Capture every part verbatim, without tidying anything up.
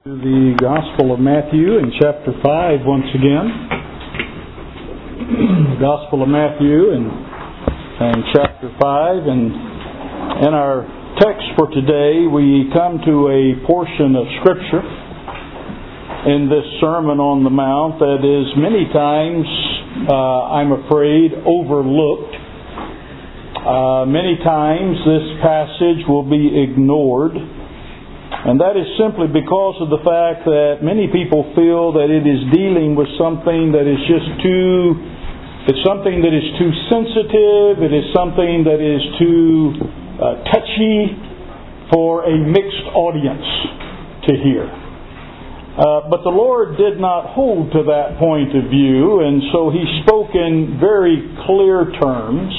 The Gospel of Matthew in chapter five once again. Gospel of Matthew in, in chapter five. And in our text for today, we come to a portion of Scripture in this Sermon on the Mount that is many times, uh, I'm afraid, overlooked. Uh, many times this passage will be ignored. And that is simply because of the fact that many people feel that it is dealing with something that is just too, it's something that is too sensitive, it is something that is too uh, touchy for a mixed audience to hear. Uh, but the Lord did not hold to that point of view, and so He spoke in very clear terms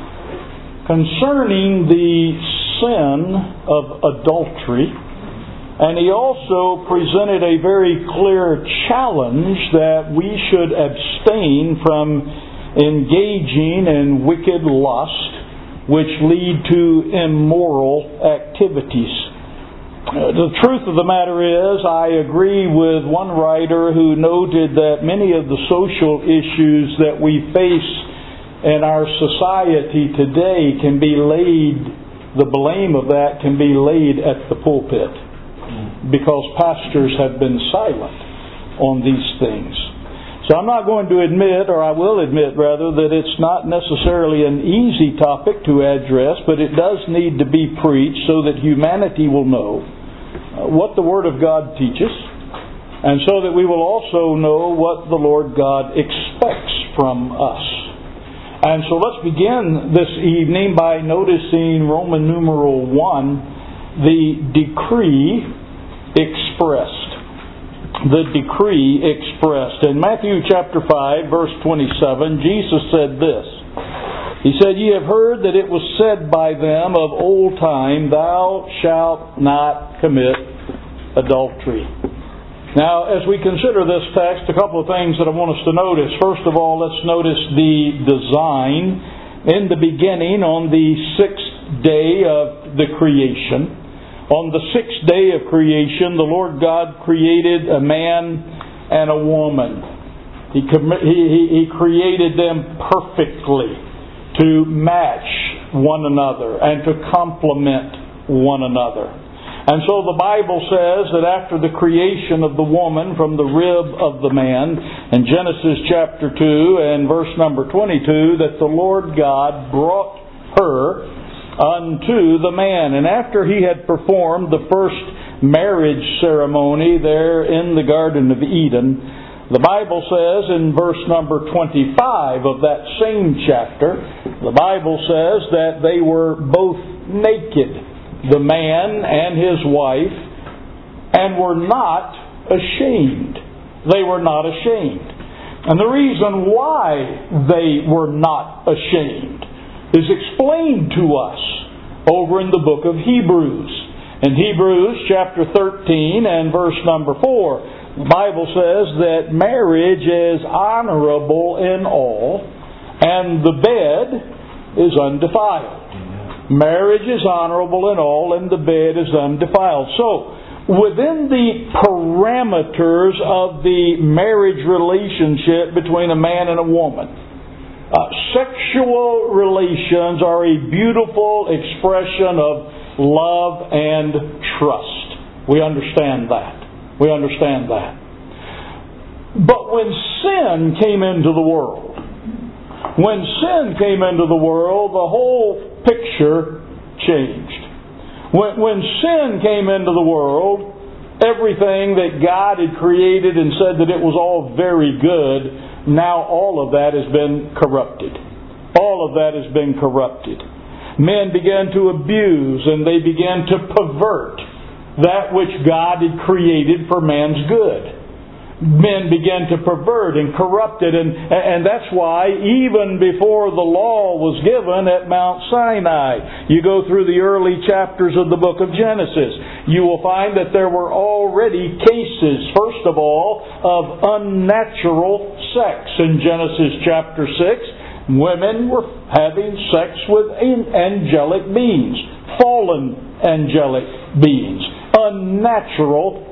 concerning the sin of adultery. And He also presented a very clear challenge that we should abstain from engaging in wicked lust, which lead to immoral activities. Uh, the truth of the matter is, I agree with one writer who noted that many of the social issues that we face in our society today can be laid, the blame of that can be laid at the pulpit, because pastors have been silent on these things. So I'm not going to admit, or I will admit rather, that it's not necessarily an easy topic to address, but it does need to be preached so that humanity will know what the Word of God teaches, and so that we will also know what the Lord God expects from us. And so let's begin this evening by noticing Roman numeral one, the decree expressed. The decree expressed. In Matthew chapter five, verse twenty-seven, Jesus said this. He said, "Ye have heard that it was said by them of old time, Thou shalt not commit adultery." Now, as we consider this text, a couple of things that I want us to notice. First of all, let's notice the design. In the beginning, on the sixth day of the creation, on the sixth day of creation, the Lord God created a man and a woman. He, he, he created them perfectly to match one another and to complement one another. And so the Bible says that after the creation of the woman from the rib of the man, in Genesis chapter two and verse number twenty-two, that the Lord God brought her unto the man. And after he had performed the first marriage ceremony there in the Garden of Eden, the Bible says in verse number twenty-five of that same chapter, the Bible says that they were both naked, the man and his wife, and were not ashamed. They were not ashamed. And the reason why they were not ashamed is explained to us over in the book of Hebrews. In Hebrews chapter thirteen and verse number four, the Bible says that marriage is honorable in all, and the bed is undefiled. Marriage is honorable in all, and the bed is undefiled. So, within the parameters of the marriage relationship between a man and a woman, Uh, sexual relations are a beautiful expression of love and trust. We understand that. We understand that. But when sin came into the world, when sin came into the world, the whole picture changed. When, when sin came into the world, everything that God had created and said that it was all very good, now all of that has been corrupted. All of that has been corrupted. Men began to abuse and they began to pervert that which God had created for man's good. Men began to pervert and corrupt it, and, and that's why even before the law was given at Mount Sinai, you go through the early chapters of the book of Genesis, you will find that there were already cases, first of all, of unnatural sex. In Genesis chapter six, women were having sex with angelic beings, fallen angelic beings, unnatural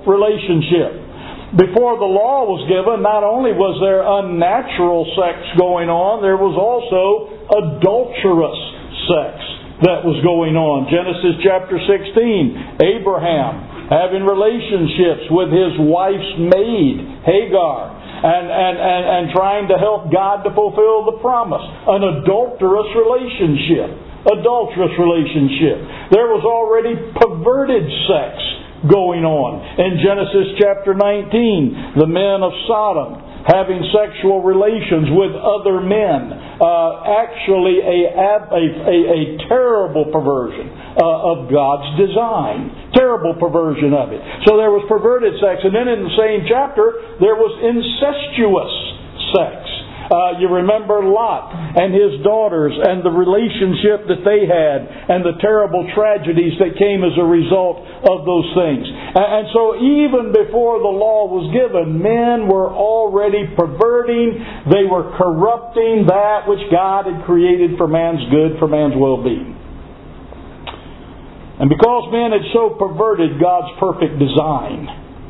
relationship. Before the law was given, not only was there unnatural sex going on, there was also adulterous sex that was going on. Genesis chapter sixteen, Abraham having relationships with his wife's maid, Hagar, and, and, and, and trying to help God to fulfill the promise. An adulterous relationship. Adulterous relationship. There was already perverted sex going on. In Genesis chapter nineteen, the men of Sodom having sexual relations with other men. Uh, actually a, a, a, a terrible perversion uh, of God's design. Terrible perversion of it. So there was perverted sex. And then in the same chapter, there was incestuous sex. Uh, you remember Lot and his daughters and the relationship that they had and the terrible tragedies that came as a result of those things. And, and so even before the law was given, men were already perverting, they were corrupting that which God had created for man's good, for man's well-being. And because men had so perverted God's perfect design,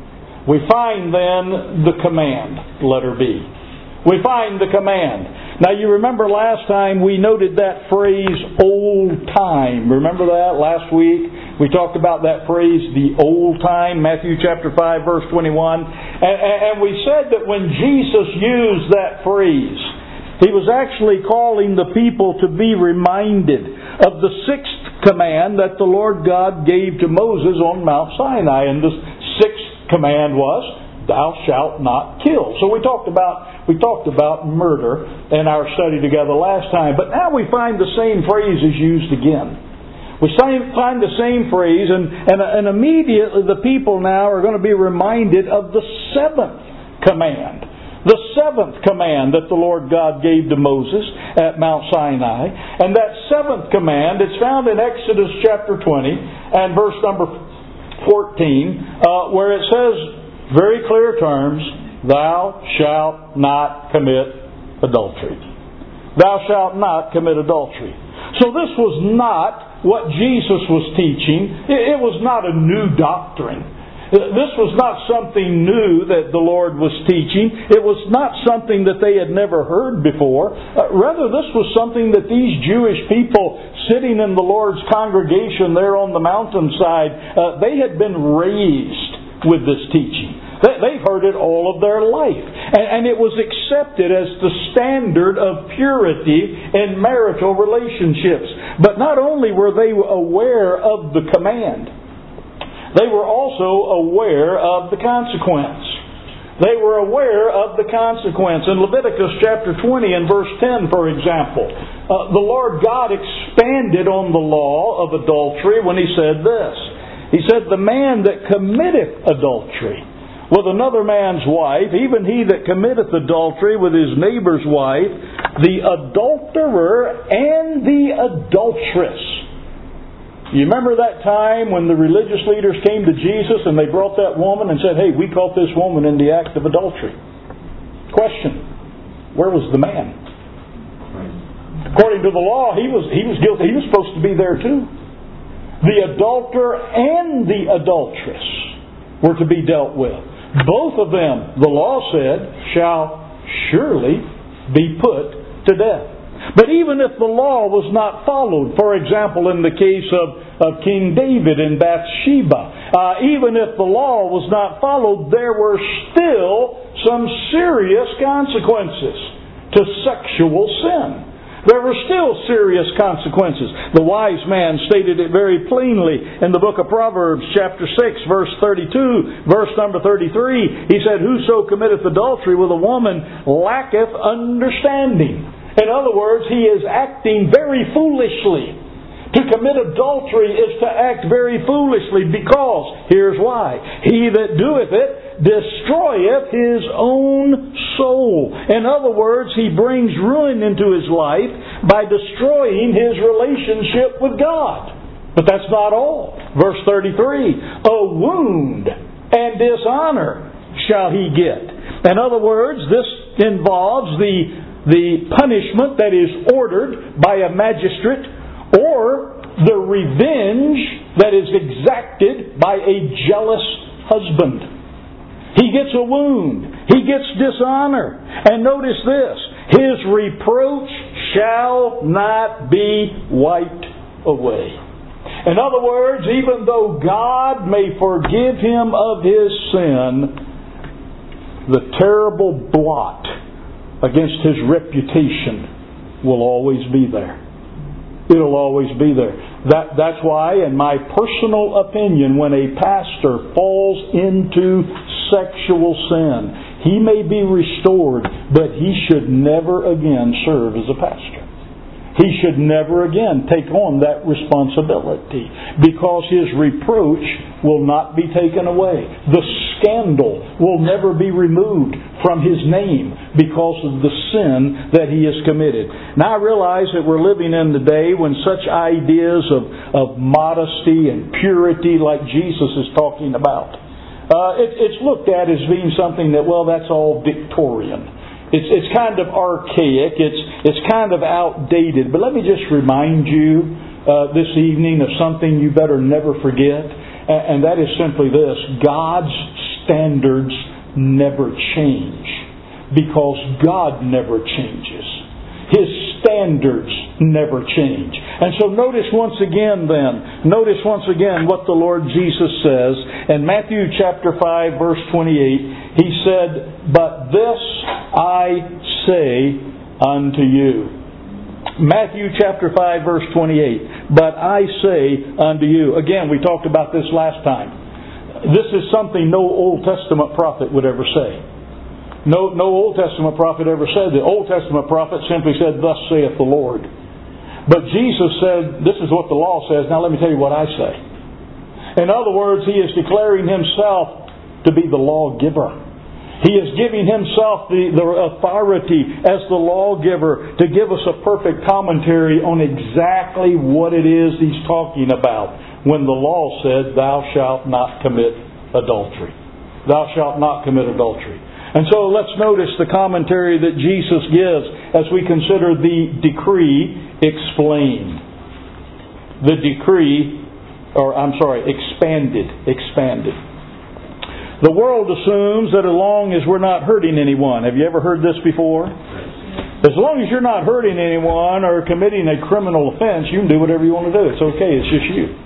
we find then the command, letter B. We find the command. Now you remember last time we noted that phrase, old time. Remember that last week? We talked about that phrase, the old time, Matthew chapter five, verse twenty-one. And, and we said that when Jesus used that phrase, He was actually calling the people to be reminded of the sixth command that the Lord God gave to Moses on Mount Sinai. And the sixth command was, thou shalt not kill. So we talked about we talked about murder in our study together last time. But now we find the same phrase is used again. We find the same phrase, and, and, and immediately the people now are going to be reminded of the seventh command. The seventh command that the Lord God gave to Moses at Mount Sinai. And that seventh command, it's found in Exodus chapter twenty and verse number fourteen, uh, where it says, very clear terms, thou shalt not commit adultery. Thou shalt not commit adultery. So this was not what Jesus was teaching. It was not a new doctrine. This was not something new that the Lord was teaching. It was not something that they had never heard before. Uh, rather, this was something that these Jewish people sitting in the Lord's congregation there on the mountainside, uh, they had been raised with this teaching. They've heard it all of their life. And it was accepted as the standard of purity in marital relationships. But not only were they aware of the command, they were also aware of the consequence. They were aware of the consequence. In Leviticus chapter twenty and verse ten, for example, uh, the Lord God expanded on the law of adultery when He said this. He said, the man that committeth adultery with another man's wife, even he that committeth adultery with his neighbor's wife, the adulterer and the adulteress. You remember that time when the religious leaders came to Jesus and they brought that woman and said, hey, we caught this woman in the act of adultery. Question, where was the man? According to the law, he was, he was guilty. He was supposed to be there too. The adulterer and the adulteress were to be dealt with. Both of them, the law said, shall surely be put to death. But even if the law was not followed, for example, in the case of, of King David and Bathsheba, uh, even if the law was not followed, there were still some serious consequences to sexual sin. There were still serious consequences. The wise man stated it very plainly in the book of Proverbs, chapter six, verse thirty-two, verse number thirty-three. He said, whoso committeth adultery with a woman lacketh understanding. In other words, he is acting very foolishly. To commit adultery is to act very foolishly because, here's why, he that doeth it destroyeth his own soul. In other words, he brings ruin into his life by destroying his relationship with God. But that's not all. Verse thirty-three, a wound and dishonor shall he get. In other words, this involves the, the punishment that is ordered by a magistrate, or the revenge that is exacted by a jealous husband. He gets a wound. He gets dishonor. And notice this. His reproach shall not be wiped away. In other words, even though God may forgive him of his sin, the terrible blot against his reputation will always be there. It'll always be there. That, that's why, in my personal opinion, when a pastor falls into sexual sin, he may be restored, but he should never again serve as a pastor. He should never again take on that responsibility, because his reproach will not be taken away. The scandal will never be removed from his name because of the sin that he has committed. Now I realize that we're living in the day when such ideas of, of modesty and purity like Jesus is talking about, uh, it, it's looked at as being something that, well, that's all Victorian. It's, it's kind of archaic. It's, it's kind of outdated. But let me just remind you uh, this evening of something you better never forget. And, and that is simply this. God's standards never change, because God never changes. His standards never change. And so notice once again then, notice once again what the Lord Jesus says. In Matthew chapter five verse twenty-eight, He said, "But this I say unto you." Matthew chapter five verse twenty-eight, "But I say unto you." Again, we talked about this last time. This is something no Old Testament prophet would ever say. No, no Old Testament prophet ever said. The Old Testament prophet simply said, "Thus saith the Lord." But Jesus said, "This is what the law says. Now let me tell you what I say." In other words, He is declaring Himself to be the lawgiver. He is giving Himself the, the authority as the lawgiver to give us a perfect commentary on exactly what it is He's talking about when the law said, "Thou shalt not commit adultery." Thou shalt not commit adultery. And so let's notice the commentary that Jesus gives as we consider the decree explained. The decree, or I'm sorry, expanded. Expanded. The world assumes that as long as we're not hurting anyone. Have you ever heard this before? As long as you're not hurting anyone or committing a criminal offense, you can do whatever you want to do. It's okay, it's just you.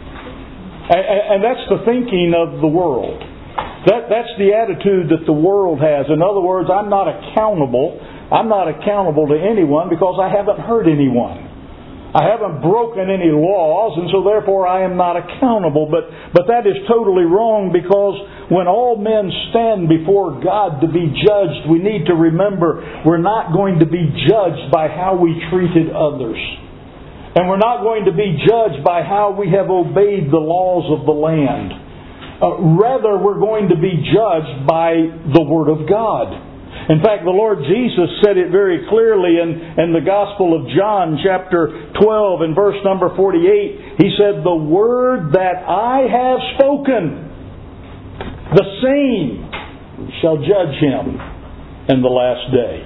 And that's the thinking of the world. That, that's the attitude that the world has. In other words, I'm not accountable. I'm not accountable to anyone because I haven't hurt anyone. I haven't broken any laws, and so therefore I am not accountable. But, but that is totally wrong, because when all men stand before God to be judged, we need to remember we're not going to be judged by how we treated others. And we're not going to be judged by how we have obeyed the laws of the land. Uh, rather, we're going to be judged by the Word of God. In fact, the Lord Jesus said it very clearly in, in the Gospel of John, chapter twelve, and verse number forty-eight. He said, "The word that I have spoken, the same shall judge him in the last day."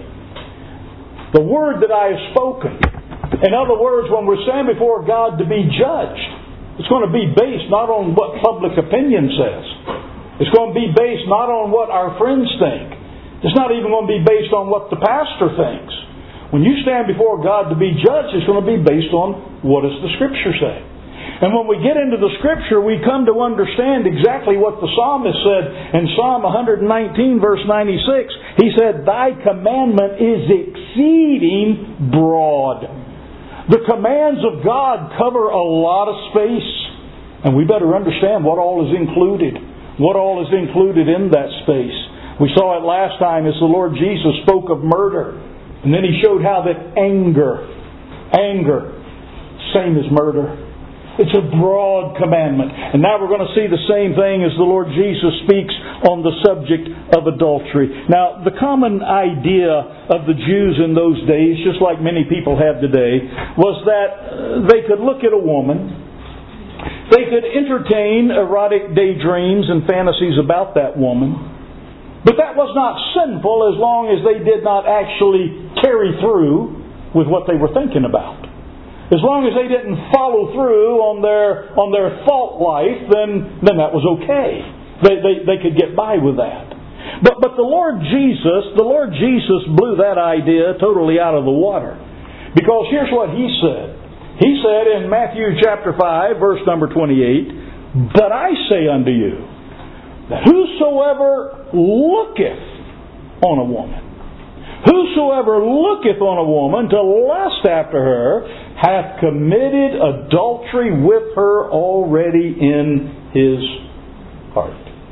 The word that I have spoken. In other words, when we stand before God to be judged, it's going to be based not on what public opinion says. It's going to be based not on what our friends think. It's not even going to be based on what the pastor thinks. When you stand before God to be judged, it's going to be based on what does the Scripture say. And when we get into the Scripture, we come to understand exactly what the psalmist said in Psalm one nineteen, verse ninety-six. He said, "Thy commandment is exceeding broad." The commands of God cover a lot of space, and we better understand what all is included. What all is included in that space. We saw it last time as the Lord Jesus spoke of murder. And then He showed how that anger, anger, same as murder. It's a broad commandment. And now we're going to see the same thing as the Lord Jesus speaks on the subject of adultery. Now, the common idea of the Jews in those days, just like many people have today, was that they could look at a woman, they could entertain erotic daydreams and fantasies about that woman, but that was not sinful as long as they did not actually carry through with what they were thinking about. As long as they didn't follow through on their on their thought life, then then that was okay. They they, they could get by with that. But, but the Lord Jesus, the Lord Jesus blew that idea totally out of the water. Because here's what He said. He said in Matthew chapter five, verse number twenty-eight, "But I say unto you, that whosoever looketh on a woman, whosoever looketh on a woman to lust after her, hath committed adultery with her already in his heart."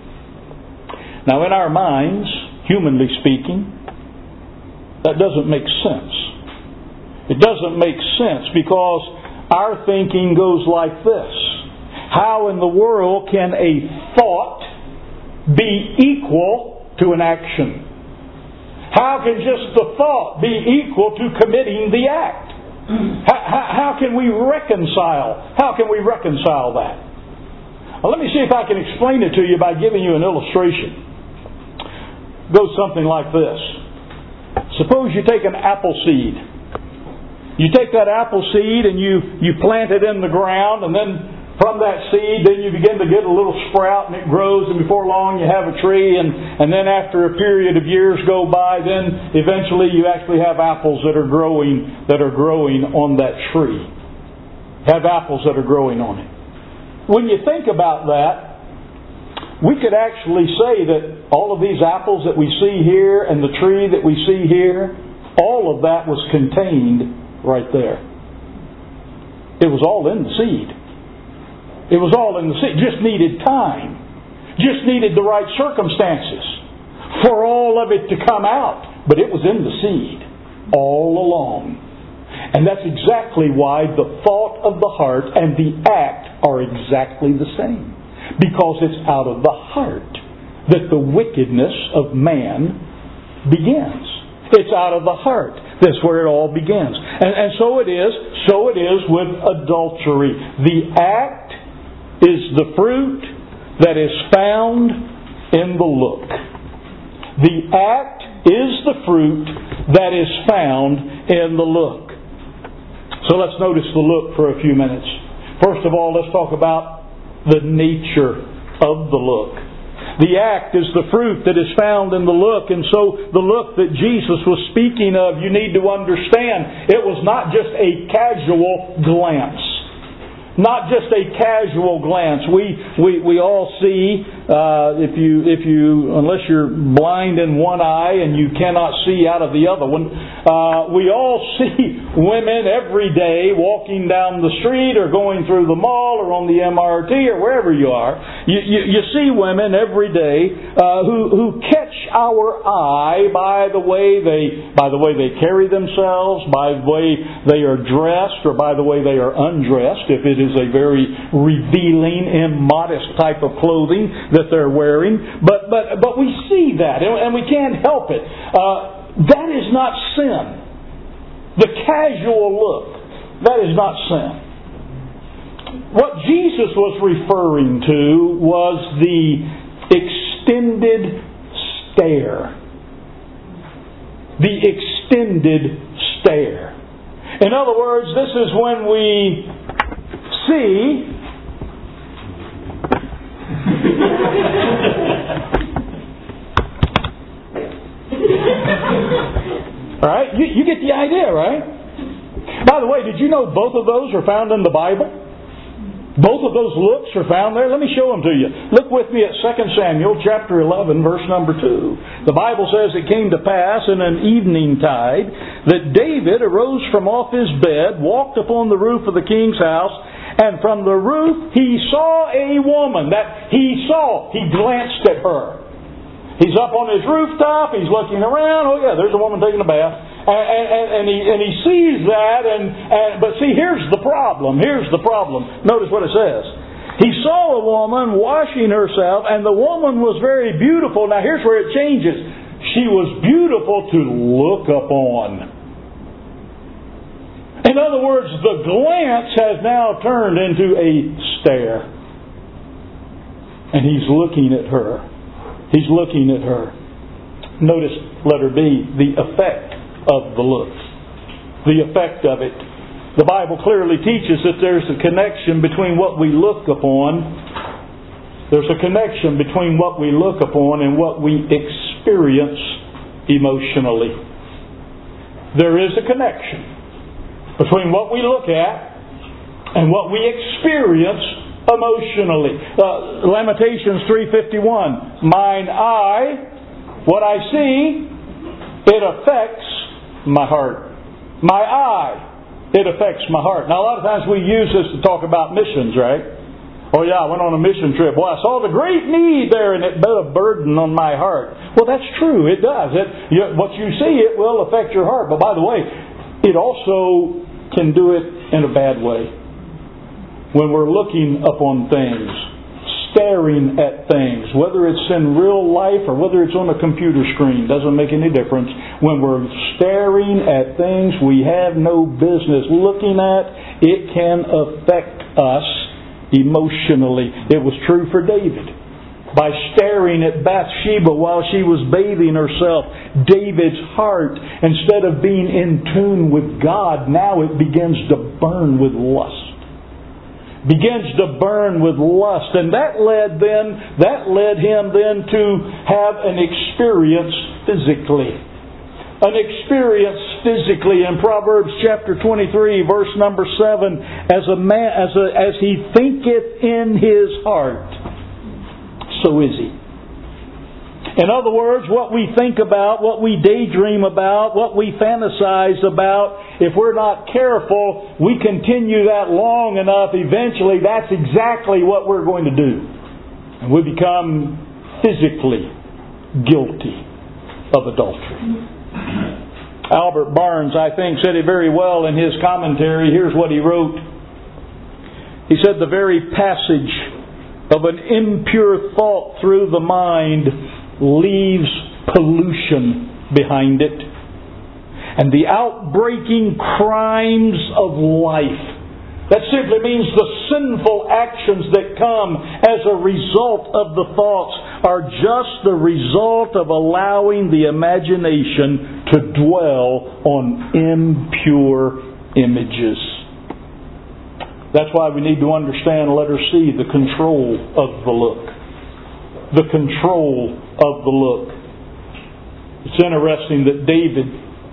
Now in our minds, humanly speaking, that doesn't make sense. It doesn't make sense because our thinking goes like this. How in the world can a thought be equal to an action? How can just the thought be equal to committing the act? How, how, how can we reconcile? How can we reconcile that? Well, let me see if I can explain it to you by giving you an illustration. It goes something like this. Suppose you take an apple seed. You take that apple seed and you, you plant it in the ground, and then from that seed, then you begin to get a little sprout, and it grows, and before long you have a tree, and, and then after a period of years go by, then eventually you actually have apples that are growing that are growing on that tree. Have apples that are growing on it. When you think about that, we could actually say that all of these apples that we see here and the tree that we see here, all of that was contained right there. It was all in the seed. It was all in the seed. Just needed time. Just needed the right circumstances for all of it to come out. But it was in the seed all along. And that's exactly why the thought of the heart and the act are exactly the same. Because it's out of the heart that the wickedness of man begins. It's out of the heart. That's where it all begins. And, and so it is, so it is with adultery. The act is the fruit that is found in the look. The act is the fruit that is found in the look. So let's notice the look for a few minutes. First of all, let's talk about the nature of the look. The act is the fruit that is found in the look. And so the look that Jesus was speaking of, you need to understand, it was not just a casual glance. Not just a casual glance. We we, we all see, uh, if you if you unless you're blind in one eye and you cannot see out of the other one, uh, we all see women every day walking down the street or going through the mall or on the M R T or wherever you are. You you, you see women every day uh, who who catch our eye by the way they by the way they carry themselves, by the way they are dressed, or by the way they are undressed. If it is a very revealing, immodest type of clothing that they're wearing. But but but we see that, and we can't help it. Uh, that is not sin. The casual look, that is not sin. What Jesus was referring to was the extended stare. The extended stare. In other words, this is when we see all right, you, you get the idea, right? By the way, did you know both of those are found in the Bible? Both of those looks are found there. Let me show them to you. Look with me at Second Samuel chapter eleven, verse number two. The Bible says, "It came to pass in an evening tide that David arose from off his bed, walked upon the roof of the king's house, and from the roof he saw a woman." That he saw. He glanced at her. He's up on his rooftop. He's looking around. Oh yeah, there's a woman taking a bath. And, and, and, he, and he sees that. And, and but see, here's the problem. Here's the problem. Notice what it says. He saw a woman washing herself, and the woman was very beautiful. Now here's where it changes. She was beautiful to look upon. In other words, the glance has now turned into a stare. And he's looking at her. He's looking at her. Notice letter B, the effect of the look. The effect of it. The Bible clearly teaches that there's a connection between what we look upon. There's a connection between what we look upon and what we experience. experience emotionally. There is a connection between what we look at and what we experience emotionally. Uh, Lamentations three fifty-one. Mine eye, what I see, it affects my heart. My eye, it affects my heart. Now, a lot of times we use this to talk about missions, right? Oh yeah, I went on a mission trip. Well, I saw the great need there and it put a burden on my heart. Well, that's true. It does. It, you, what you see, it will affect your heart. But by the way, it also can do it in a bad way. When we're looking upon things, staring at things, whether it's in real life or whether it's on a computer screen, doesn't make any difference. When we're staring at things we have no business looking at, it can affect us emotionally. It was true for David. By staring at Bathsheba while she was bathing herself, David's heart, instead of being in tune with God, now it begins to burn with lust. Begins to burn with lust. And that led then, that led him then to have an experience physically. An experience physically in Proverbs chapter twenty-three, verse number seven, as a man as a, as he thinketh in his heart, so is he. In other words, what we think about, what we daydream about, what we fantasize about, if we're not careful, we continue that long enough, eventually that's exactly what we're going to do. And we become physically guilty of adultery. Albert Barnes, I think, said it very well in his commentary. Here's what he wrote. He said, the very passage of an impure thought through the mind leaves pollution behind it. And the outbreaking crimes of life, that simply means the sinful actions that come as a result of the thoughts, are just the result of allowing the imagination to dwell on impure images. That's why we need to understand, letter C, the control of the look. The control of the look. It's interesting that David,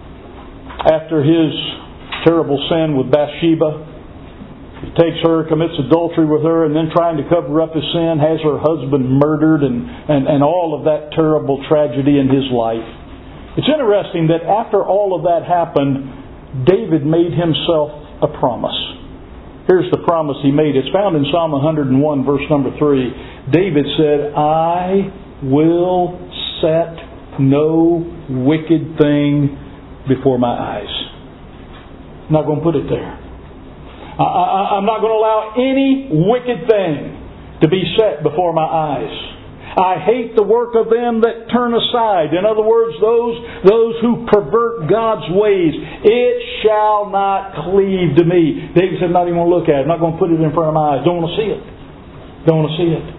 after his terrible sin with Bathsheba, he takes her, commits adultery with her, and then trying to cover up his sin, has her husband murdered, and, and, and all of that terrible tragedy in his life. It's interesting that after all of that happened, David made himself a promise. Here's the promise he made. It's found in Psalm one hundred one, verse number three. David said, I will set no wicked thing before my eyes. I'm not going to put it there. I, I, I'm not going to allow any wicked thing to be set before my eyes. I hate the work of them that turn aside. In other words, those, those who pervert God's ways. It shall not cleave to me. David said, I'm not even going to look at it. I'm not going to put it in front of my eyes. Don't want to see it. Don't want to see it.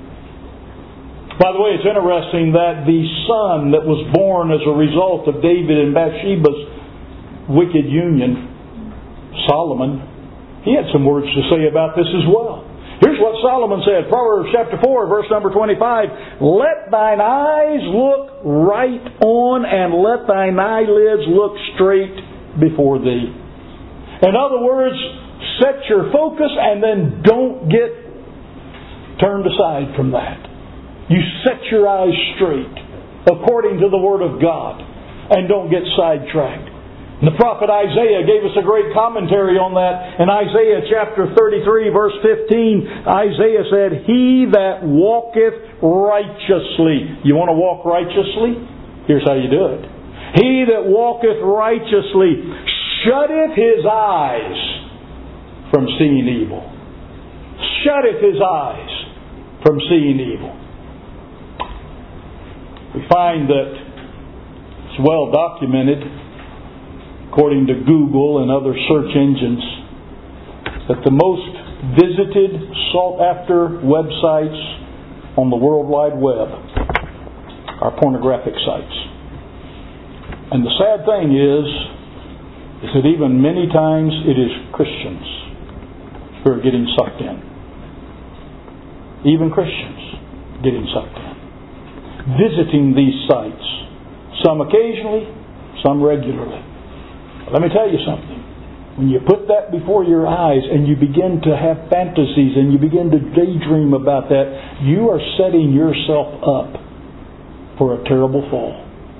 By the way, it's interesting that the son that was born as a result of David and Bathsheba's wicked union, Solomon, he had some words to say about this as well. Here's what Solomon said, Proverbs chapter four, verse number twenty-five. Let thine eyes look right on, and let thine eyelids look straight before thee. In other words, set your focus and then don't get turned aside from that. You set your eyes straight according to the Word of God and don't get sidetracked. And the prophet Isaiah gave us a great commentary on that. In Isaiah chapter thirty-three, verse fifteen, Isaiah said, He that walketh righteously. You want to walk righteously? Here's how you do it. He that walketh righteously shutteth his eyes from seeing evil. Shutteth his eyes from seeing evil. We find that it's well documented, according to Google and other search engines, that the most visited, sought after websites on the World Wide Web are pornographic sites. And the sad thing is, is that even many times it is Christians who are getting sucked in. Even Christians getting sucked in. Visiting these sites Some occasionally, some regularly. Let me tell you something. When you put that before your eyes and you begin to have fantasies and you begin to daydream about that, you are setting yourself up for a terrible fall.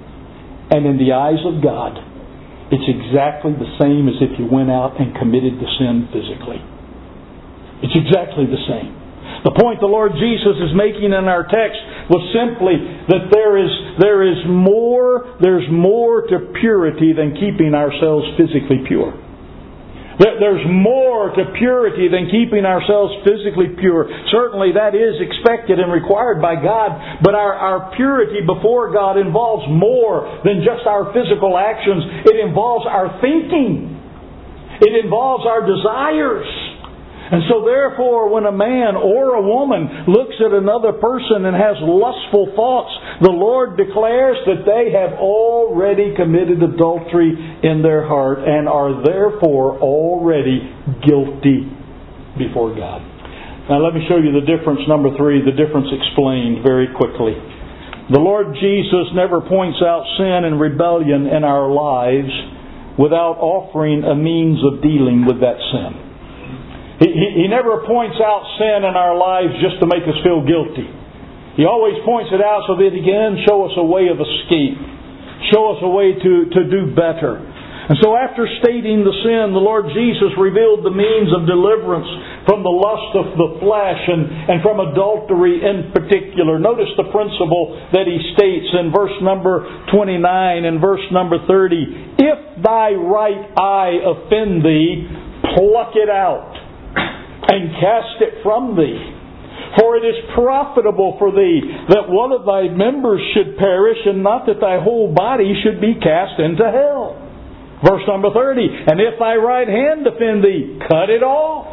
And in the eyes of God, it's exactly the same as if you went out and committed the sin physically. It's exactly the same. The point the Lord Jesus is making in our text was simply that there is there is more there's more to purity than keeping ourselves physically pure. There's more to purity than keeping ourselves physically pure. Certainly that is expected and required by God, but our, our purity before God involves more than just our physical actions. It involves our thinking. It involves our desires. And so therefore, when a man or a woman looks at another person and has lustful thoughts, the Lord declares that they have already committed adultery in their heart and are therefore already guilty before God. Now let me show you the difference, number three, the difference explained very quickly. The Lord Jesus never points out sin and rebellion in our lives without offering a means of dealing with that sin. He, he, he never points out sin in our lives just to make us feel guilty. He always points it out so that He can show us a way of escape. Show us a way to, to do better. And so after stating the sin, the Lord Jesus revealed the means of deliverance from the lust of the flesh and, and from adultery in particular. Notice the principle that He states in verse number twenty-nine and verse number thirty. If thy right eye offend thee, pluck it out and cast it from thee. For it is profitable for thee that one of thy members should perish, and not that thy whole body should be cast into hell. Verse number thirty. And if thy right hand offend thee, cut it off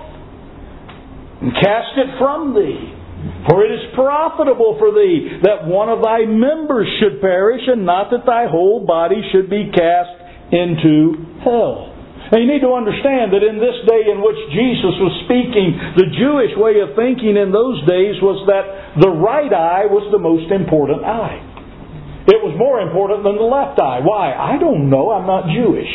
and cast it from thee. For it is profitable for thee that one of thy members should perish, and not that thy whole body should be cast into hell. Now you need to understand that in this day in which Jesus was speaking, the Jewish way of thinking in those days was that the right eye was the most important eye. It was more important than the left eye. Why? I don't know. I'm not Jewish.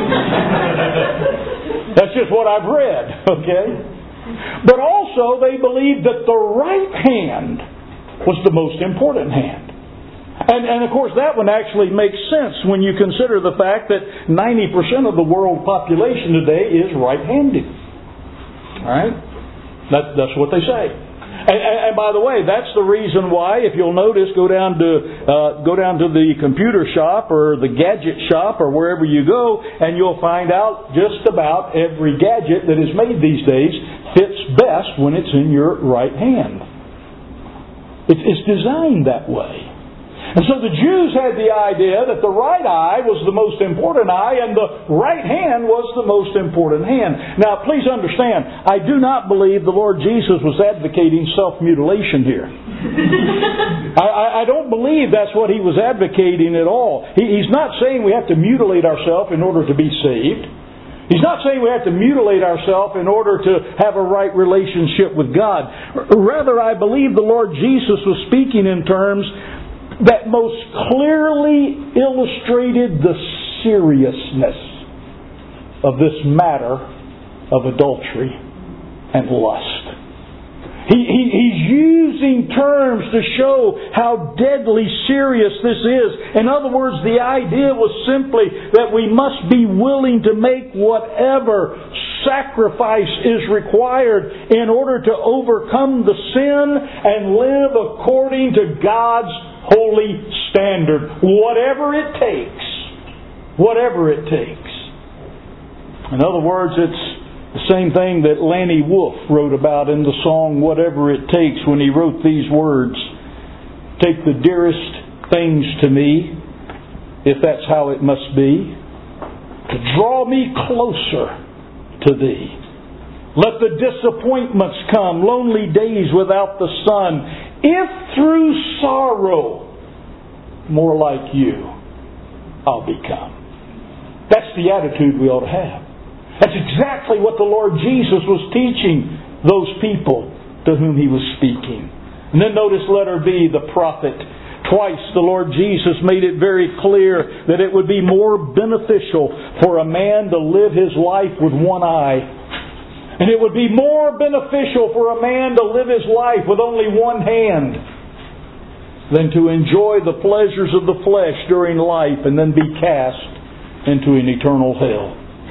That's just what I've read, okay? But also they believed that the right hand was the most important hand. And, and of course that one actually makes sense when you consider the fact that ninety percent of the world population today is right-handed. Alright? That, that's what they say. And, and, and by the way, that's the reason why, if you'll notice, go down to uh, go down to the computer shop or the gadget shop or wherever you go, and you'll find out just about every gadget that is made these days fits best when it's in your right hand. It's, it's designed that way. And so the Jews had the idea that the right eye was the most important eye and the right hand was the most important hand. Now, please understand, I do not believe the Lord Jesus was advocating self-mutilation here. I, I don't believe that's what He was advocating at all. He, he's not saying we have to mutilate ourselves in order to be saved. He's not saying we have to mutilate ourselves in order to have a right relationship with God. Rather, I believe the Lord Jesus was speaking in terms that most clearly illustrated the seriousness of this matter of adultery and lust. He, he, he's using terms to show how deadly serious this is. In other words, the idea was simply that we must be willing to make whatever sacrifice is required in order to overcome the sin and live according to God's holy standard. Whatever it takes. Whatever it takes. In other words, it's the same thing that Lanny Wolf wrote about in the song Whatever It Takes, when he wrote these words. Take the dearest things to me, if that's how it must be, to draw me closer to Thee. Let the disappointments come, lonely days without the sun. If through sorrow, more like You, I'll become. That's the attitude we ought to have. That's exactly what the Lord Jesus was teaching those people to whom He was speaking. And then notice letter B, the prophet. Twice the Lord Jesus made it very clear that it would be more beneficial for a man to live his life with one eye. And it would be more beneficial for a man to live his life with only one hand than to enjoy the pleasures of the flesh during life and then be cast into an eternal hell.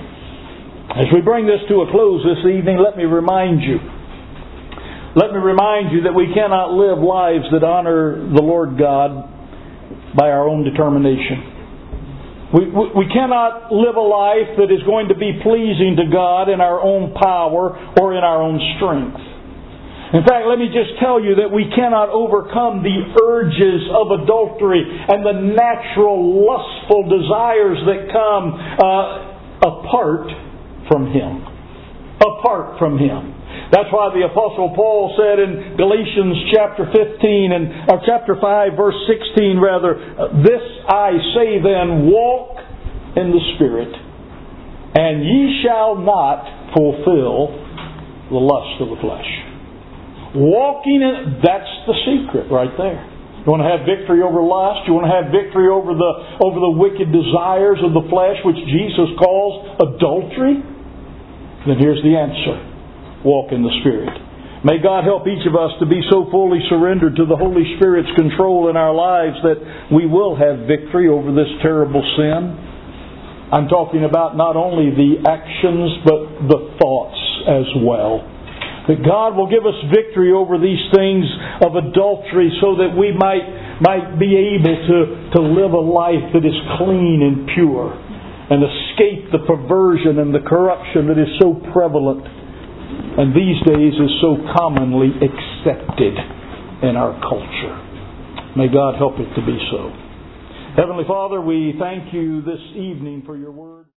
As we bring this to a close this evening, let me remind you Let me remind you that we cannot live lives that honor the Lord God by our own determination. We, we, we cannot live a life that is going to be pleasing to God in our own power or in our own strength. In fact, let me just tell you that we cannot overcome the urges of adultery and the natural lustful desires that come uh, apart from Him. Apart from Him. That's why the Apostle Paul said in Galatians chapter fifteen and or chapter five, verse sixteen, rather, "This I say then, walk in the Spirit, and ye shall not fulfill the lust of the flesh." Walking in, that's the secret right there. You want to have victory over lust? You want to have victory over the over the wicked desires of the flesh, which Jesus calls adultery? Then here's the answer. Walk in the Spirit. May God help each of us to be so fully surrendered to the Holy Spirit's control in our lives that we will have victory over this terrible sin. I'm talking about not only the actions but the thoughts as well. That God will give us victory over these things of adultery so that we might, might be able to, to live a life that is clean and pure and escape the perversion and the corruption that is so prevalent and these days is so commonly accepted in our culture. May God help it to be so. Heavenly Father, we thank You this evening for Your Word.